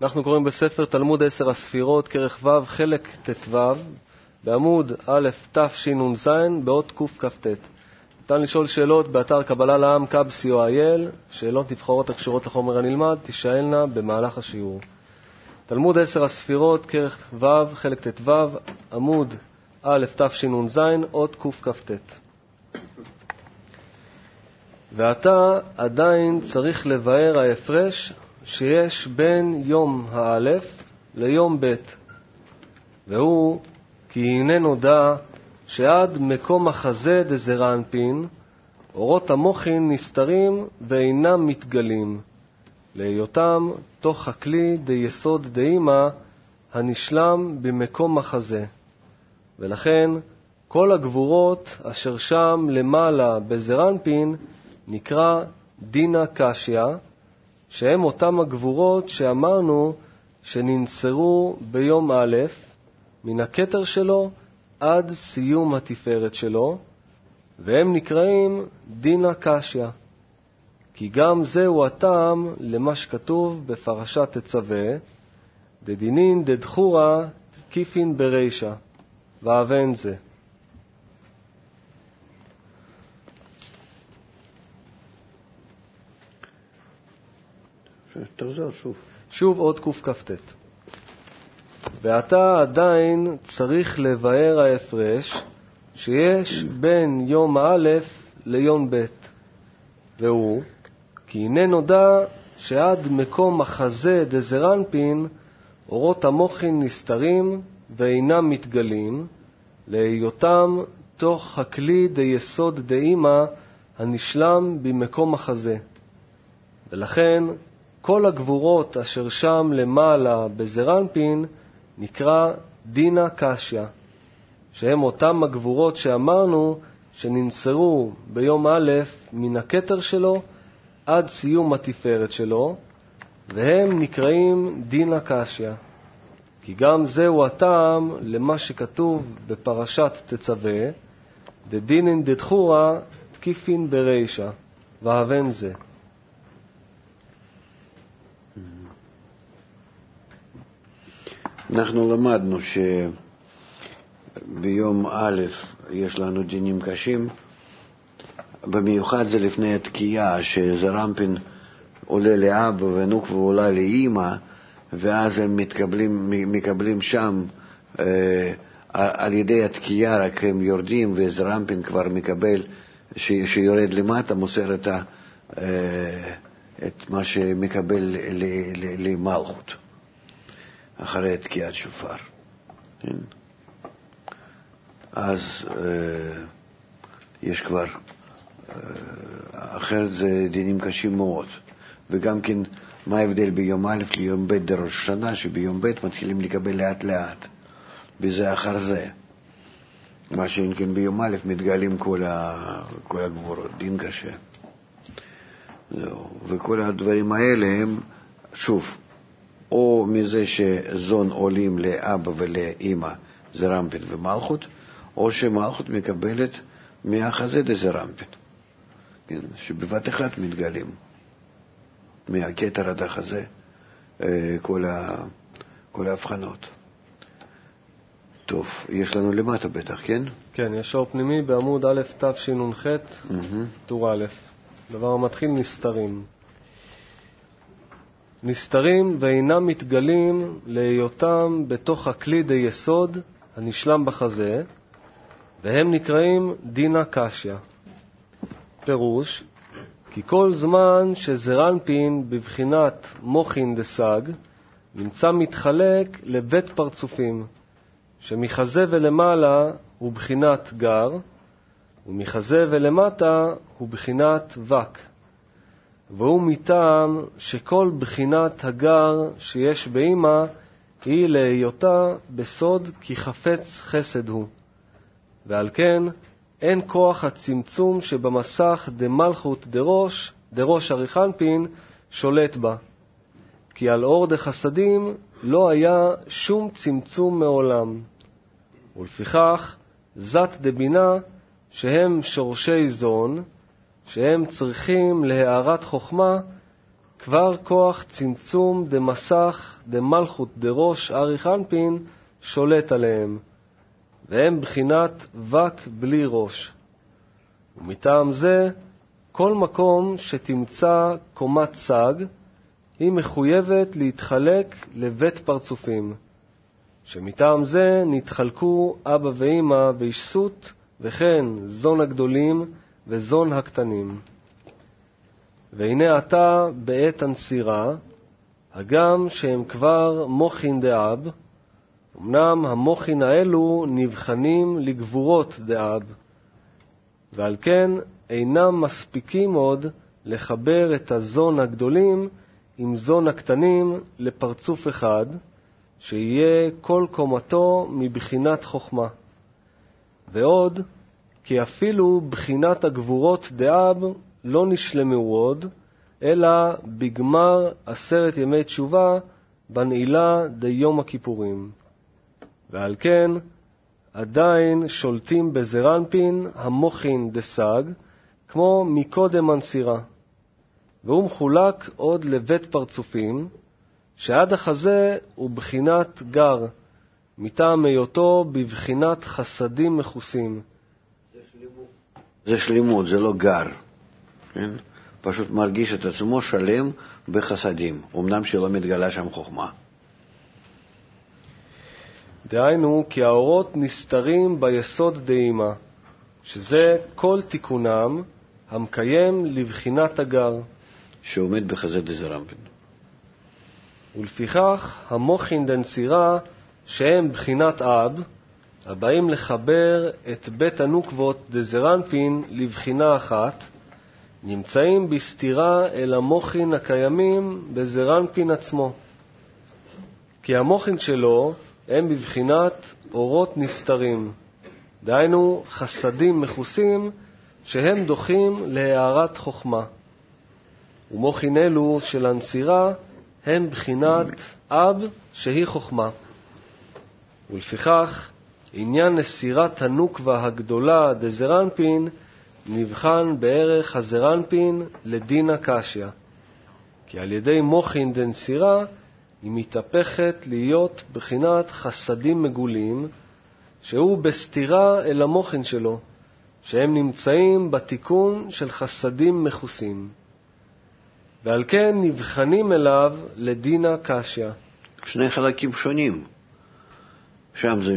אנחנו קוראים בספר תלמוד 10 הספירות, כרך ו' חלק ט"ו, בעמוד א' תשנ"ז באות קכ"ט. ניתן לשאול שאלות באתר קבלה לעם kbco.il, שאלות נבחרות הקשורות לחומר הנלמד תשאלנה במהלך השיעור. תלמוד 10 הספירות, כרך ו' חלק ט"ו, עמוד א' תשנ"ז אות קכ"ט. ועתה עדיין צריך לבאר ההפרש שיש בין יום האלף ליום ב', והוא כי הנה נודע שעד מקום החזה דזר אנפין אורות המוחין נסתרים ואינם מתגלים, להיותם תוך הכלי דיסוד דאימא הנשלם במקום החזה. ולכן כל הגבורות אשר שם למעלה בזר אנפין נקרא דינה קשיא, שהם אותם הגבורות שאמרנו שננסרו ביום א' מן הכתר שלו עד סיום התפארת שלו, והם נקראים דינה קשיא. כי גם זהו הטעם למה שכתוב בפרשת תצווה, דדינין דדחורה תקיפין ברישה, ואבן זה. תחזור שוב עוד קכ"ט. ועתה עדיין צריך לבאר ההפרש שיש בין יום א' ליום ב', והוא כי הנה נודע שעד מקום החזה דזר אנפין אורות המוחין נסתרים ואינם מתגלים, להיותם תוך הכלי דיסוד דאימא הנשלם במקום החזה. ולכן כל הגבורות אשר שם למעלה בזר אנפין נקרא דינה קשיא, שהם אותם הגבורות שאמרנו שננסרו ביום א' מן הכתר שלו עד סיום התפארת שלו, והם נקראים דינה קשיא. כי גם זהו הטעם למה שכתוב בפרשת תצווה, דדינין דדחורה תקיפין ברישה, ואבן זה. אנחנו למדנו שביום א' יש לנו דינים קשים, במיוחד זה לפני התקיעה, שזר אנפין עולה לאבא ונוקבה עולה לאמא, ואז הם מקבלים שם על ידי התקיעה, רק הם יורדים, וזר אנפין כבר מקבל, שיורד למטה, מוסר את מה שמקבל למלכות אחרי תקיעת שופר. אז יש כבר, אחרת זה דינים קשים מאוד. וגם כן, מה ההבדל ביום א' ליום ב' דראש השנה, שביום ב' מתחילים לקבל לאט לאט, בזה אחר זה. מה שאין כן ביום א' מתגלים כל הגבורות, דין קשה. וכל הדברים האלה הם, שוב, או מזה שזון עולים לאבא ולאמא זר אנפין ומלכות, או שמלכות מקבלת מהחזה דזר אנפין, שבבת אחת מתגלים מהכתר עד החזה כל ההבחנות. טוב, יש לנו למטה בטח, כן? כן, יש אור פנימי בעמוד א' תשנ"ח טור א'. דבר מתחיל נסתרים. נסתרים ואינם מתגלים להיותם בתוך הכלי דיסוד הנשלם בחזה, והם נקראים דינה קשיא. פירוש, כי כל זמן שזר אנפין בבחינת מוחין דסג נמצא מתחלק לבית פרצופים, שמחזה ולמעלה הוא בחינת גר, ומחזה ולמטה הוא בחינת וק. והוא מטעם שכל בחינת הגר שיש באמא היא להיותה בסוד כי חפץ חסד הוא. ועל כן אין כוח הצמצום שבמסך דמלכות דראש אריך אנפין שולט בה. כי על אור דחסדים לא היה שום צמצום מעולם. ולפיכך זת דבינה שהם שורשי זון, שהם צריכים להארת חוכמה, כבר כוח צמצום דמסך דמלכות דראש אריך אנפין שולט עליהם, והם בחינת וק בלי ראש. ומטעם זה, כל מקום שתמצא קומת סג, היא מחויבת להתחלק לבית פרצופים, שמטעם זה נתחלקו אבא ואמא וישסות, וכן זון הגדולים וזון הקטנים. והנה עתה בעת הנסירה, הגם שהם כבר מוחין דאב, אמנם המוחין האלו נבחנים לגבורות דאב, ועל כן אינם מספיקים עוד לחבר את הזון הגדולים עם זון הקטנים לפרצוף אחד, שיהיה כל קומתו מבחינת חוכמה. ועוד, כי אפילו בחינת הגבורות דאב לא נשלמו עוד, אלא בגמר 10 ימי תשובה בנעילה דיום הכיפורים. ועל כן עדיין שולטים בזרנפין המוחין דסג, כמו מקודם הנסירה. והוא מחולק עוד לבית פרצופים, שעד החזה הוא בחינת גר, מטעם היותו בבחינת חסדים מחוסים. זה שלימות, זה לא גר. כן? פשוט מרגיש את עצמו שלם בחסדים, אמנם שלא מתגלה שם חוכמה. דהיינו, כי האורות נסתרים ביסוד דאימה, שזה כל תיקונם המקיים לבחינת הגר, שעומד בחזה דזרנפין. ולפיכך המוחין דנסירה, שהם בחינת אב, הבאים לחבר את בית הנוקבות דזרנפין לבחינה אחת, נמצאים בסתירה אל המוחין הקיימים בזרנפין עצמו. כי המוחין שלו הם בבחינת אורות נסתרים, דהיינו חסדים מחוסים שהם דוחים להארת חוכמה. ומוחין אלו של הנסירה הם בחינת אב שהיא חוכמה. ולפיכך עניין נסירת הנוקבה הגדולה דזרנפין נבחן בערך הזרנפין לדינה קשיא, כי על ידי מוחין דנסירה היא מתהפכת להיות בחינת חסדים מגולים, שהוא בסתירה אל המוחין שלו, שהם נמצאים בתיקון של חסדים מחוסים, ועל כן נבחנים אליו לדינה קשיא. שני חלקים שונים, שם זה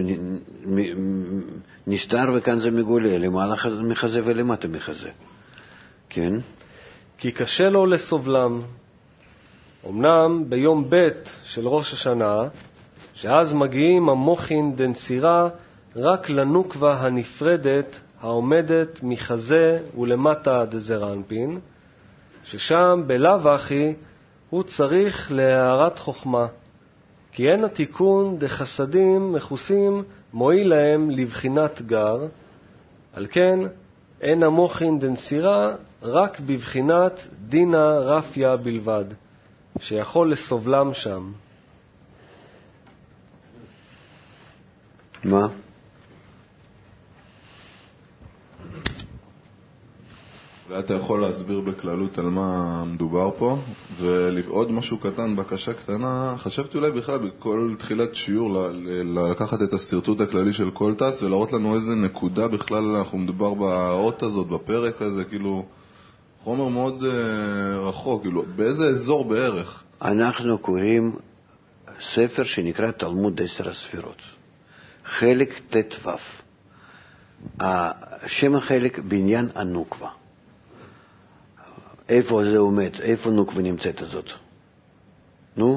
נסתר וכאן זה מגולה, למעלה מחזה ולמטה מחזה. כן? כי קשה לו לסובלם. אמנם ביום ב' של ראש השנה, שאז מגיעים המוחין דנסירה רק לנוקבה הנפרדת העומדת מחזה ולמטה דזרנפין, ששם בלאו הכי הוא צריך להארת חוכמה, כי אין התיקון דחסדים מחוסים מועיל להם לבחינת גר, על כן אין המוחין דנסירה רק בבחינת דינה רפיה בלבד, שיכול לסובלם שם. מה? אולי אתה יכול להסביר בכללות על מה מדובר פה, ועוד משהו קטן, בקשה קטנה. חשבתי אולי בכלל בכל תחילת שיעור לקחת את הסרטוט הכללי של כל תץ ולהראות לנו איזה נקודה בכלל אנחנו מדובר באות הזאת, בפרק הזה, כאילו חומר מאוד רחוק, כאילו באיזה אזור בערך. אנחנו קוראים ספר שנקרא תלמוד 10 הספירות, חלק ט"ו. השם החלק בעניין הנוקבה. איפה זה עומד? איפה נוקבה נמצאת הזאת? נו?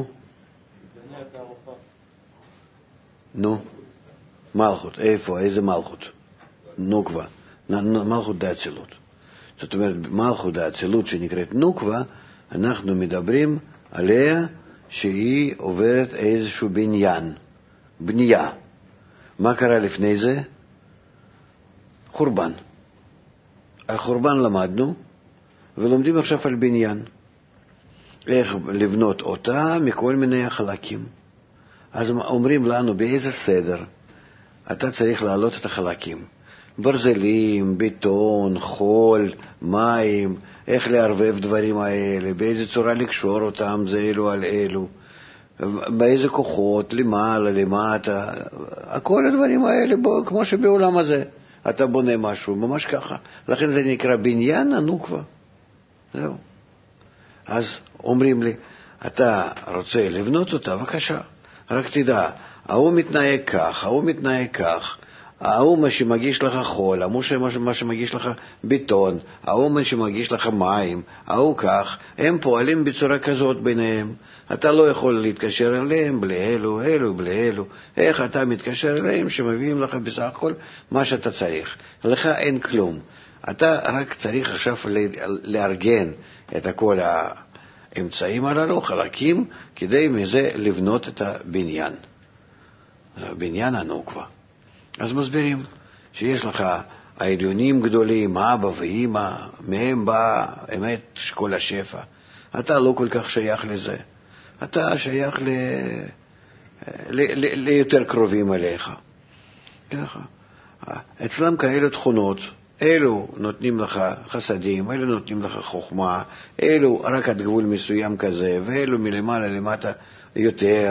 נו? מלכות. איפה? איזה מלכות? נוקבה. מלכות דאצילות. זאת אומרת, מלכות דאצילות שנקראת נוקבה, אנחנו מדברים עליה שהיא עוברת איזשהו בנייה. מה קרה לפני זה? חורבן. על חורבן למדנו, ולומדים עכשיו על בניין. איך לבנות אותה מכל מיני החלקים. אז אומרים לנו באיזה סדר אתה צריך להעלות את החלקים. ברזלים, בטון, חול, מים, איך לערבב דברים האלה, באיזה צורה לקשור אותם זה אלו על אלו, באיזה כוחות, למעלה, למטה, כל הדברים האלה, כמו שבעולם הזה אתה בונה משהו, ממש ככה. לכן זה נקרא בניין הנוקבה. זהו. אז אומרים לי, אתה רוצה לבנות אותה, בבקשה. רק תדע, ההוא מתנהג כך, ההוא מתנהג כך, ההוא מה שמגיש לך חול, ההוא מה שמגיש לך בטון, ההוא מה שמגיש לך מים, ההוא כך, הם פועלים בצורה כזאת ביניהם. אתה לא יכול להתקשר אליהם בלי אלו, אלו, בלי אלו. איך אתה מתקשר אליהם שמביאים לך בסך הכל מה שאתה צריך? לך אין כלום. אתה רק צריך עכשיו לארגן את כל האמצעים הללו, חלקים, כדי מזה לבנות את הבניין. הבניין הנוקבה. אז מסבירים שיש לך העליונים גדולים, אבא ואמא, מהם בא אמת כל השפע. אתה לא כל כך שייך לזה. אתה שייך ליותר קרובים אליך. ככה. אצלם כאלה תכונות, אלו נותנים לך חסדים, אלו נותנים לך חוכמה, אלו רק עד גבול מסוים כזה, ואלו מלמעלה למטה יותר.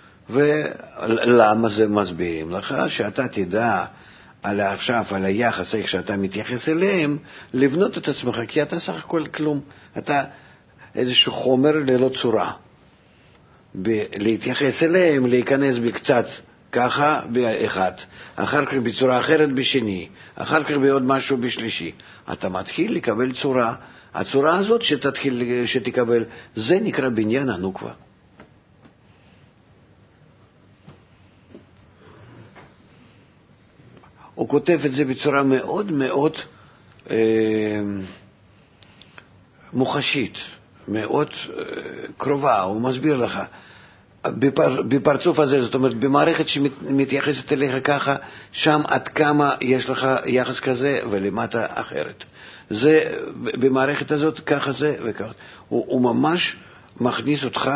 ולמה זה מסבירים לך? שאתה תדע עכשיו על היחס, איך שאתה מתייחס אליהם, לבנות את עצמך, כי אתה סך הכל כלום. אתה איזשהו חומר ללא צורה. להתייחס אליהם, להיכנס בקצת ככה באחד, אחר כך בצורה אחרת בשני, אחר כך בעוד משהו בשלישי. אתה מתחיל לקבל צורה. הצורה הזאת שתקבל, זה נקרא בניין הנוקבה. הוא כותב את זה בצורה מאוד מאוד מוחשית, מאוד קרובה. הוא מסביר לך בפרצוף הזה, זאת אומרת במערכת שמתייחסת אליך ככה, שם עד כמה יש לך יחס כזה ולמטה אחרת. זה במערכת הזאת ככה זה וככה. הוא ממש מכניס אותך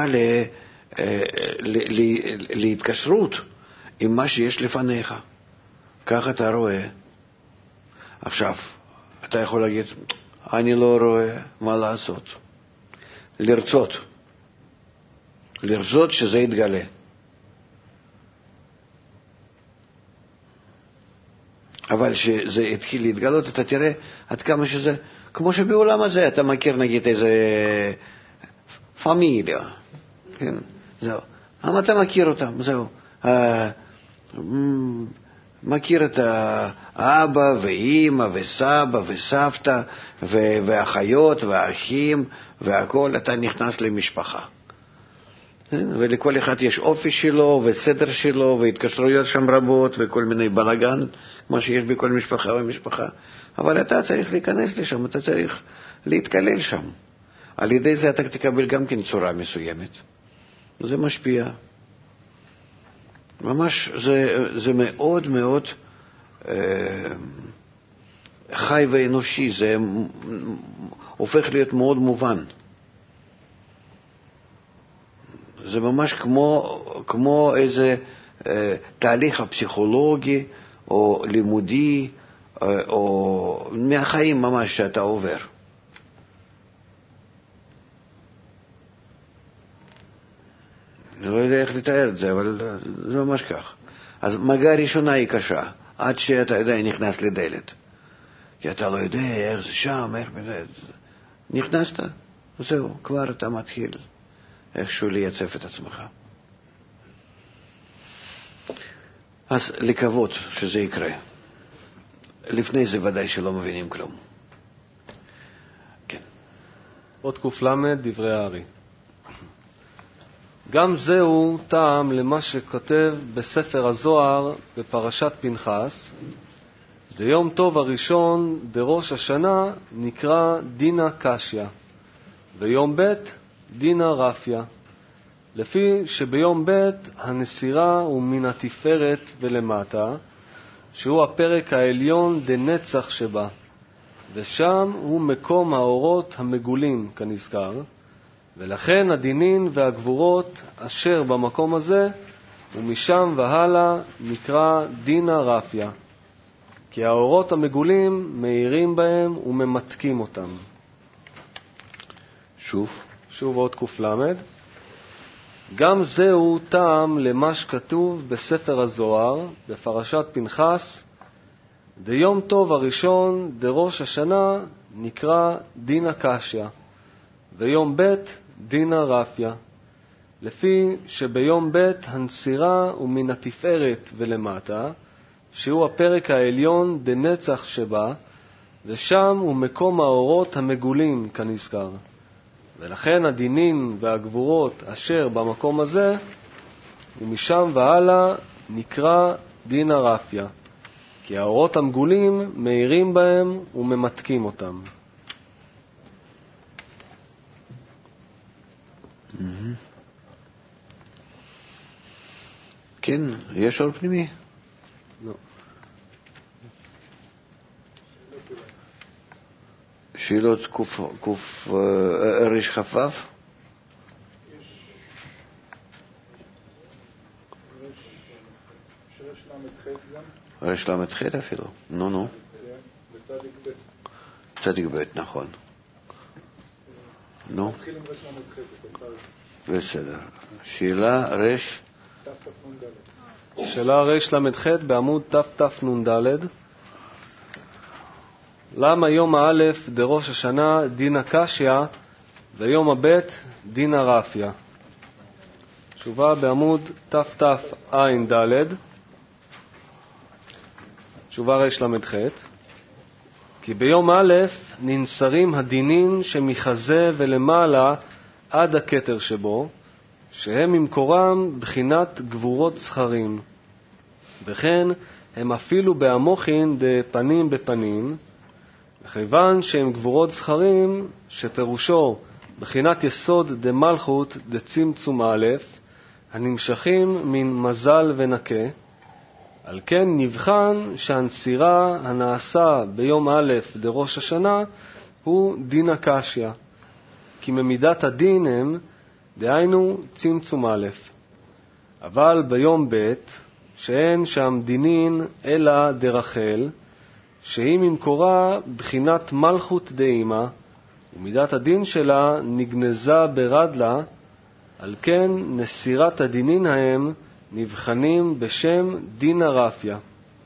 להתקשרות עם מה שיש לפניך. ככה אתה רואה. עכשיו, אתה יכול להגיד, אני לא רואה מה לעשות. לרצות שזה יתגלה. אבל שזה יתחיל להתגלות, אתה תראה עד כמה שזה, כמו שבעולם הזה, אתה מכיר נגיד איזה פמיליה. כן, זהו. אבל אתה מכיר אותם, זהו. מכיר את האבא ואימא וסבא וסבתא ואחיות ואחים והכל, אתה נכנס למשפחה. ולכל אחד יש אופי שלו וסדר שלו והתקשרויות שם רבות וכל מיני בלגן, מה שיש בכל משפחה ומשפחה. אבל אתה צריך להיכנס לשם, אתה צריך להתקלל שם. על ידי זה אתה תקבל גם כן צורה מסוימת. זה משפיע. ממש זה מאוד מאוד חי ואנושי, זה הופך להיות מאוד מובן. זה ממש כמו איזה תהליך הפסיכולוגי או לימודי או מהחיים ממש שאתה עובר. אני לא יודע איך לתאר את זה, אבל זה ממש כך. אז מגע ראשונה היא קשה, עד שאתה יודע, נכנס לדלת. כי אתה לא יודע איך זה שם, איך זה. נכנסת, זהו, כבר אתה מתחיל איכשהו לייצב את עצמך. אז לקוות שזה יקרה. לפני זה ודאי שלא מבינים כלום. כן. עוד ק"ל דברי הארי. גם זהו טעם למה שכותב בספר הזוהר בפרשת פנחס. ביום טוב הראשון דראש השנה נקרא דינה קשיא, ויום ב' דינה רפיה. לפי שביום ב' הנסירה הוא מן התפארת ולמטה, שהוא הפרק העליון דנצח שבה, ושם הוא מקום האורות המגולים כנזכר, ולכן הדינין והגבורות אשר במקום הזה, ומשם והלאה נקרא דינה רפיה. כי האורות המגולים מאירים בהם וממתקים אותם. שוב עוד ק"ל. גם זהו טעם למה שכתוב בספר הזוהר, בפרשת פנחס, דיום טוב הראשון דראש השנה נקרא דינה קשיא, ויום ב' דינה רפיה, לפי שביום ב' הנצירה הוא מן התפארת ולמטה, שהוא הפרק העליון דנצח שבה, ושם הוא מקום האורות המגולים כנזכר. ולכן הדינים והגבורות אשר במקום הזה, ומשם והלאה נקרא דינה רפיה, כי האורות המגולים מאירים בהם וממתקים אותם. כן, יש אור פנימי? לא. שאלות רש חפף? רש למד ח' אפילו. נו. צדיק ב', נכון. נו. בסדר. שאלה רש? שאלה רש למד ח' בעמוד תתנ"ד. למה יום האלף דראש השנה דינה קשיא ויום הבית דינה רפיה? תשובה בעמוד תתע"ד. תשובה רש למד ח'. כי ביום א' ננסרים הדינים שמחזה ולמעלה עד הכתר שבו, שהם ממקורם בחינת גבורות זכרים, וכן הם אפילו בהמוכין דפנים בפנים, וכיוון שהם גבורות זכרים, שפירושו בחינת יסוד דמלכות דצמצום א', הנמשכים מן מזל ונקה, על כן נבחן שהנצירה הנעשה ביום א' דראש השנה הוא דינה קשיא, כי ממידת הדין הם, דהיינו צמצום א'. אבל ביום ב' שאין שם דינין אלא דרחל, שהיא ממקורה בחינת מלכות דאימא, ומידת הדין שלה נגנזה ברדלה, על כן נסירת הדינין ההם נבחנים בשם דינה רפיה.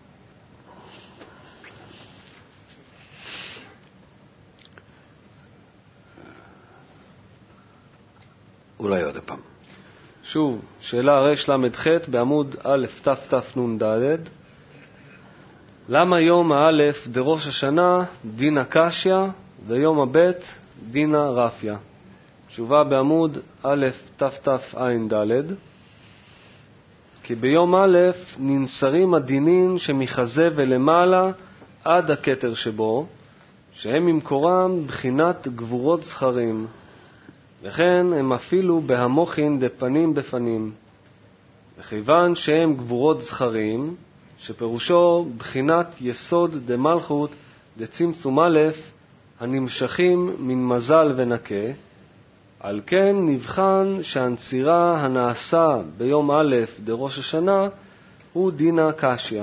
אולי עוד פעם. שוב, שאלה רש למד ח' בעמוד א' תתנ"ד. למה יום האלף דראש השנה דינה קשיא ויום הבית דינה רפיה? תשובה בעמוד א' תתע"ד. כי ביום א' ננסרים הדינים שמחזה ולמעלה עד הכתר שבו, שהם ממקורם בחינת גבורות זכרים, וכן הם אפילו בהמוכין דפנים בפנים. וכיוון שהם גבורות זכרים, שפירושו בחינת יסוד דמלכות דצמצום א', הנמשכים מן מזל ונקה, על כן נבחן שהנצירה הנעשה ביום א' דראש השנה הוא דינה קשיא,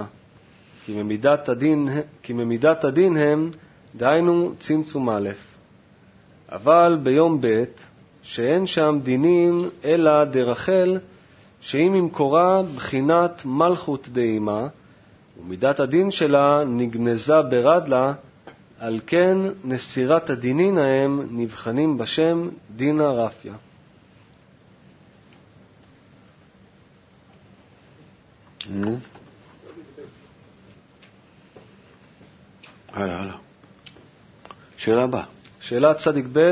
כי ממידת הדין הם, דהיינו צמצום א'. אבל ביום ב' שאין שם דינים אלא דרחל, שהיא ממקורה בחינת מלכות דאימא, ומידת הדין שלה נגנזה ברדלה, על כן נסירת הדינין ההם נבחנים בשם דינה רפיה. נו. הלאה. שאלה הבאה. שאלה צדיק ב'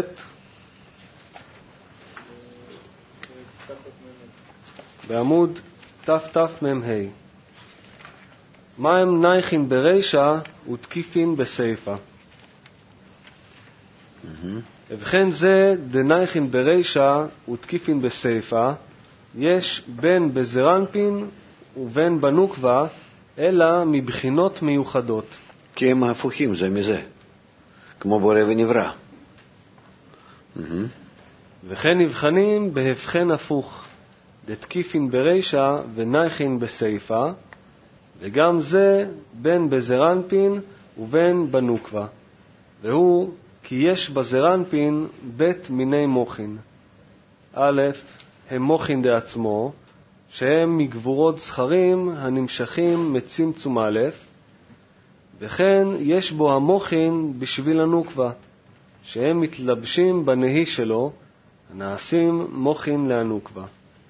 בעמוד תתמ"ה. מה הם נייכין ברישא ותקיפין בסייפא? ובכן זה דנייכין ברישא ותקיפין בסייפא, יש בין בזרנפין ובין בנוקבה, אלא מבחינות מיוחדות. כי הם הפוכים זה מזה, כמו בורא ונברא. וכן נבחנים בהבחן הפוך, דתקיפין ברישא ונייכין בסייפא, וגם זה בין בזרנפין ובין בנוקבה. והוא כי יש בזרנפין בית מיני מוחין. א', הם מוחין דעצמו, שהם מגבורות זכרים הנמשכים מצמצום א', וכן יש בו המוחין בשביל הנוקבה, שהם מתלבשים בנהי שלו, הנעשים מוחין להנוקבה.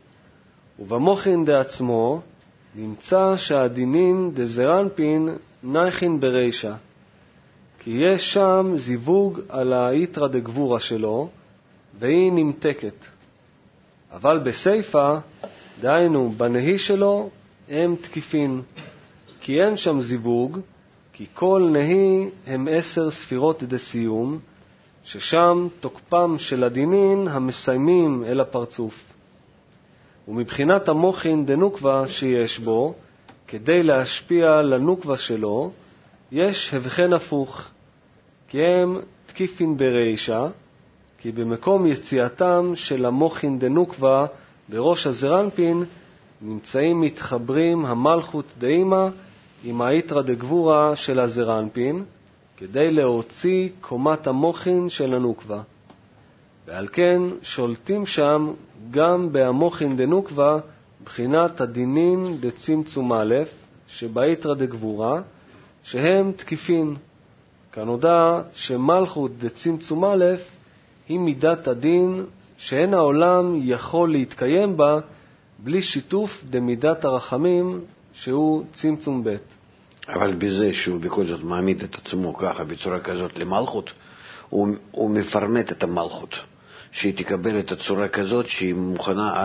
ובמוחין דעצמו נמצא שהדינין דזרנפין נייכין ברישה, כי יש שם זיווג על היתרא דגבורה שלו, והיא נמתקת. אבל בסייפה, דהיינו בנהי שלו, הם תקיפין, כי אין שם זיווג, כי כל נהי הם 10 ספירות דסיום, ששם תוקפם של הדינין המסיימים אל הפרצוף. ומבחינת המוחין דנוקבה שיש בו, כדי להשפיע לנוקבה שלו, יש הבחן הפוך, כי הם תקיפין ברישה, כי במקום יציאתם של המוחין דנוקבה בראש הזרנפין, נמצאים מתחברים המלכות דאימה עם היתרא דגבורה של הזרנפין, כדי להוציא קומת המוחין של הנוקבה. ועל כן שולטים שם גם בהמוחין דנוקבה בחינת הדינין דצמצום א' שבהיתרא דגבורה, שהם תקיפין. כנודע שמלכות דצמצום א' היא מידת הדין שאין העולם יכול להתקיים בה בלי שיתוף דמידת הרחמים שהוא צמצום ב'. אבל בזה שהוא בכל זאת מעמיד את עצמו ככה בצורה כזאת למלכות, הוא מפרמט את המלכות, שהיא תקבל את הצורה כזאת שהיא מוכנה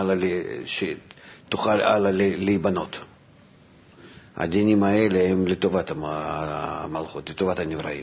שתוכל הלאה להיבנות. הדינים האלה הם לטובת המלכות, לטובת הנבראים.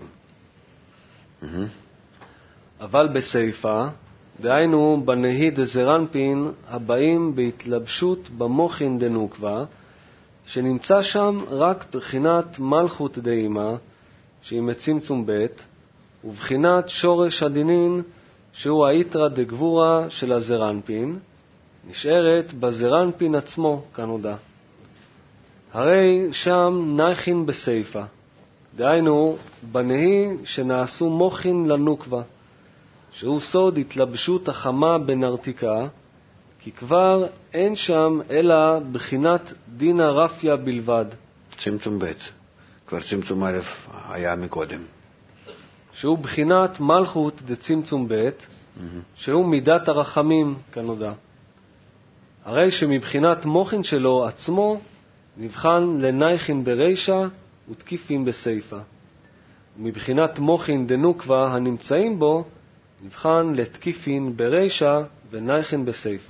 אבל בסייפה, דהיינו בנהי דזרנפין הבאים בהתלבשות במוחין דנוקבה, שנמצא שם רק בחינת מלכות דאימה, שהיא מצמצום ב', ובחינת שורש הדינין, שהוא היתרא דגבורה של הזרנפין, נשארת בזרנפין עצמו כנודע. הרי שם נייכין בסייפה, דהיינו בנהי שנעשו מוחין לנוקבה, שהוא סוד התלבשות החמה בנרתיקה, כי כבר אין שם אלא בחינת דינא רפיא בלבד. צמצום ב', כבר צמצום א' היה מקודם. שהוא בחינת מלכות דצמצום ב', שהוא מידת הרחמים כנודע. הרי שמבחינת מוחין שלו עצמו נבחן לנייכין ברישה ותקיפין בסייפה. ומבחינת מוחין דנוקבה הנמצאים בו נבחן לתקיפין ברישה ונייכין בסייפה.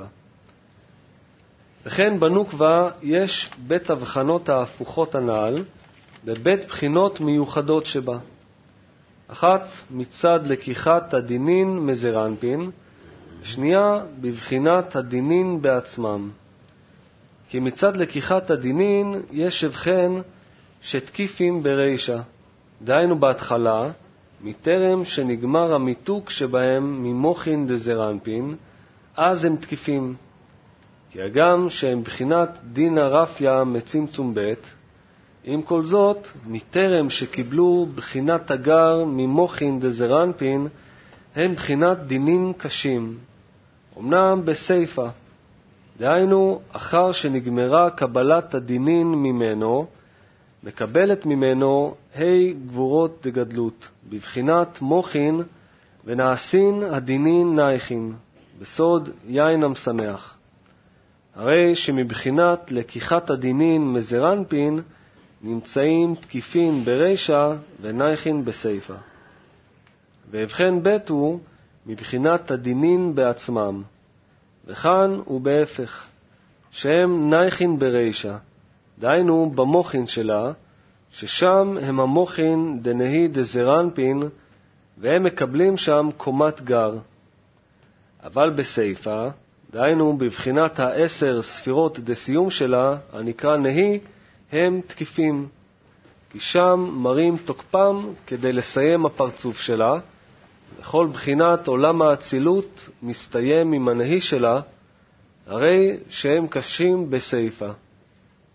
וכן בנוקבה יש בית הבחנות ההפוכות הנעל בבית בחינות מיוחדות שבה. אחת מצד לקיחת הדינין מזרנפין, שנייה בבחינת הדינין בעצמם. כי מצד לקיחת הדינין יש הבחן שתקיפים ברישה, דהיינו בהתחלה, מטרם שנגמר המיתוק שבהם ממוחין דזרנפין, אז הם תקיפים. כי הגם שהם בחינת דינא רפיא מצמצום ב', עם כל זאת, מטרם שקיבלו בחינת הגר ממוחין דזרנפין, הם בחינת דינים קשים, אמנם בסייפה, דהיינו אחר שנגמרה קבלת הדינין ממנו, מקבלת ממנו גבורות דגדלות, בבחינת מוחין, ונעשין הדינין נייכין, בסוד יין המשמח. הרי שמבחינת לקיחת הדינין מזרנפין, נמצאים תקיפין ברישה ונייכין בסייפה. והבחן ב' הוא מבחינת הדינין בעצמם, וכאן הוא בהפך, שהם נייכין ברישה, דהיינו במוחין שלה, ששם הם המוחין דנהי דזרנפין, והם מקבלים שם קומת גר. אבל בסייפה, דהיינו בבחינת 10 ספירות דסיום שלה, הנקרא נהי, הם תקיפים, כי שם מראים תוקפם כדי לסיים הפרצוף שלה, וכל בחינת עולם האצילות מסתיים עם הנהי שלה, הרי שהם קשים בסייפה.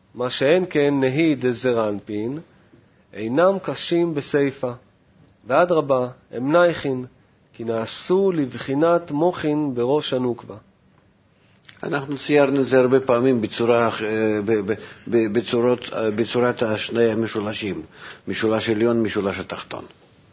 מה שאין כן נהי דזרנפין, אינם קשים בסייפה, ואדרבה, הם נייחין, כי נעשו לבחינת מוחין בראש הנוקבה. אנחנו ציירנו את זה הרבה פעמים בצורת שני המשולשים, משולש עליון, משולש התחתון.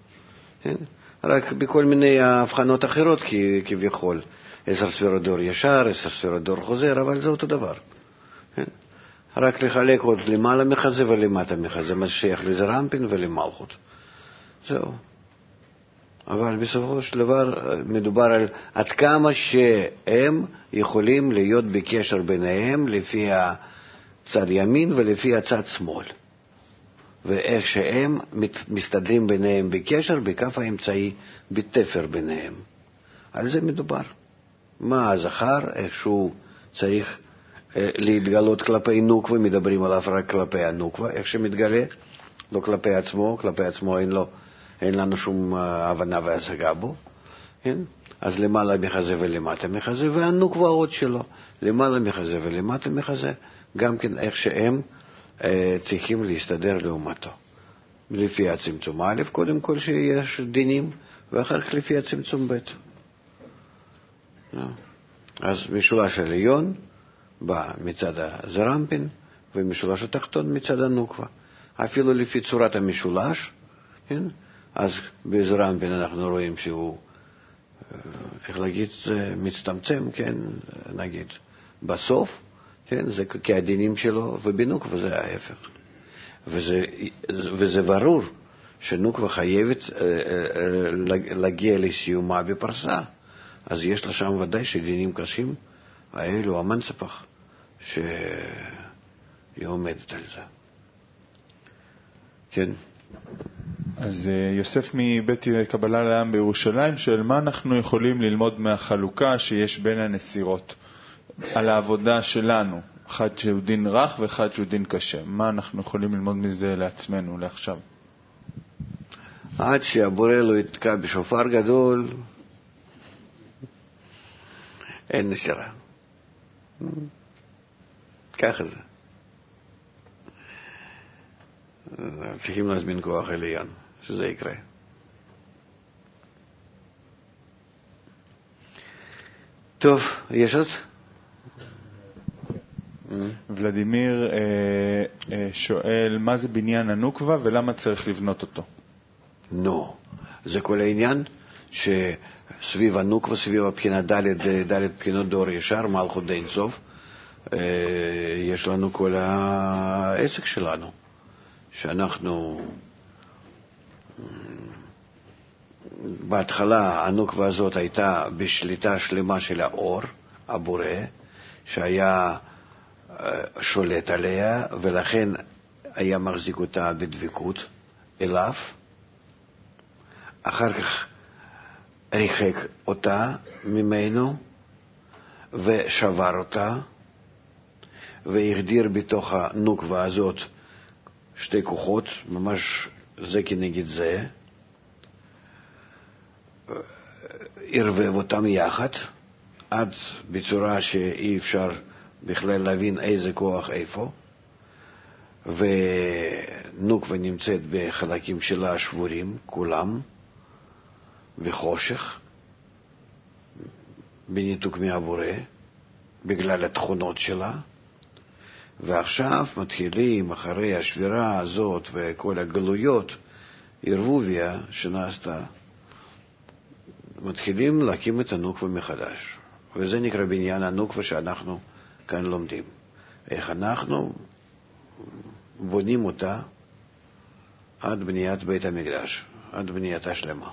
רק בכל מיני הבחנות אחרות כביכול. 10 ספירות דור ישר, 10 ספירות דור חוזר, אבל זה אותו דבר. רק לחלק עוד למעלה מחזה ולמטה מחזה, מה שייך לזרנפין ולמלכות. זהו. אבל בסופו של דבר מדובר על עד כמה שהם יכולים להיות בקשר ביניהם לפי הצד ימין ולפי הצד שמאל. ואיך שהם מסתדרים ביניהם בקשר, בכף האמצעי, בתפר ביניהם. על זה מדובר. מה הזכר, איך שהוא צריך להתגלות כלפי נוקבה, מדברים עליו רק כלפי הנוקבה, איך שמתגלה, לא כלפי עצמו, כלפי עצמו אין לנו שום הבנה והשגה בו, כן? אז למעלה מחזה ולמטה מחזה, והנוקבה עוד שלו, למעלה מחזה ולמטה מחזה, גם כן איך שהם צריכים להסתדר לעומתו. לפי הצמצום א', קודם כל שיש דינים, ואחר כך לפי הצמצום ב'. אז משולש העליון בא מצד הזרנפין, ומשולש התחתון מצד הנוקבה. אפילו לפי צורת המשולש, כן? אז בזרנפין אנחנו רואים שהוא, איך להגיד, זה מצטמצם, כן? נגיד, בסוף, כן? זה כהדינים שלו, ובנוקבה זה ההפך. וזה ברור שנוקבה חייבת להגיע לסיומה בפרסה. אז יש לה שם ודאי שדינים קשים, האלו המנצפח, שהיא עומדת על זה. כן. אז יוסף מבית קבלה לעם בירושלים שואל, מה אנחנו יכולים ללמוד מהחלוקה שיש בין הנסירות על העבודה שלנו? אחד שהוא דין רך ואחד שהוא דין קשה. מה אנחנו יכולים ללמוד מזה לעצמנו, לעכשיו? עד שהבורא לא יתקע בשופר גדול, אין נסירה. ככה זה. צריכים להזמין כוח עליון, שזה יקרה. טוב, יש עוד? ולדימיר שואל, מה זה בניין הנוקבה ולמה צריך לבנות אותו? זה כל העניין שסביב הנוקבה, סביב הבחינה ד' בחינות דור ישר, מלכות דין סוף, יש לנו כל העסק שלנו, שאנחנו בהתחלה הנוקבה הזאת הייתה בשליטה שלמה של האור, הבורא, שהיה שולט עליה, ולכן היה מחזיק אותה בדבקות אליו. אחר כך ריחק אותה ממנו ושבר אותה, והחדיר בתוך הנוקבה הזאת שתי כוחות, ממש זה כנגד זה, ערבב אותם יחד, עד בצורה שאי אפשר בכלל להבין איזה כוח איפה, ונוקבה נמצאת בחלקים שלה שבורים, כולם, בחושך, בניתוק מהבורא, בגלל התכונות שלה, ועכשיו מתחילים אחרי השבירה הזאת וכל הגלויות, ערבוביה שנעשתה, מתחילים להקים את הנוקבה מחדש. וזה נקרא בניין הנוקבה שאנחנו כאן לומדים. איך אנחנו בונים אותה עד בניית בית המקדש, עד בנייתה שלמה.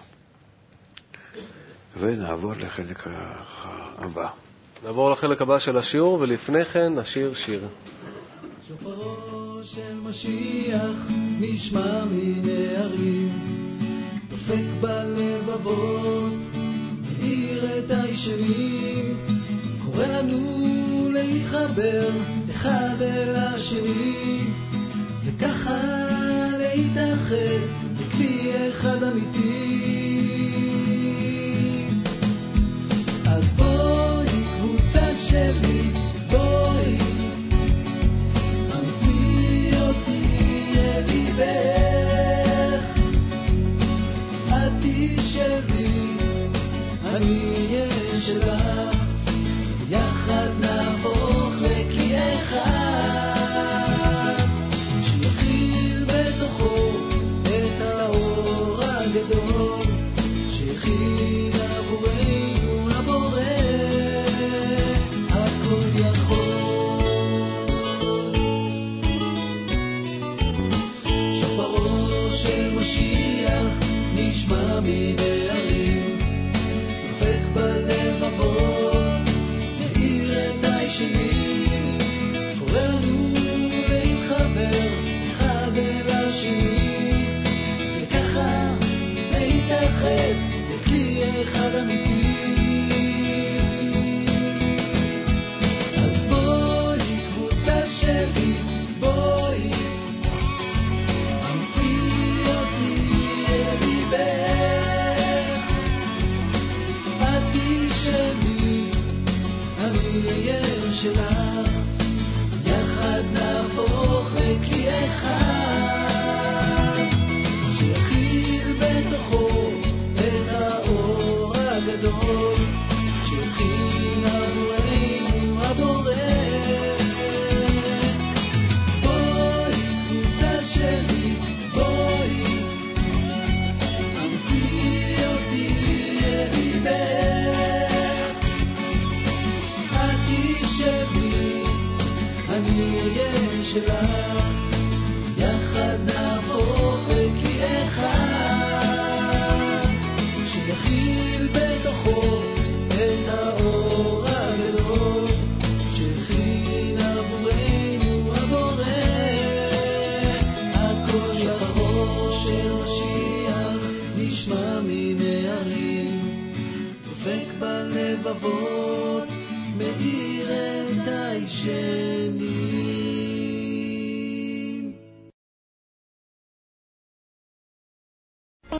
ונעבור לחלק הבא. נעבור לחלק הבא של השיעור, ולפני כן נשיר שיר. שופרו של משיח נשמע מן הערים, דופק בלבבות, מאיר את הישנים, קורא לנו להתחבר אחד אל השני, וככה להתאחד בכלי אחד אמיתי. אז בואי קבוצה שלי, בואי אמיתי שלך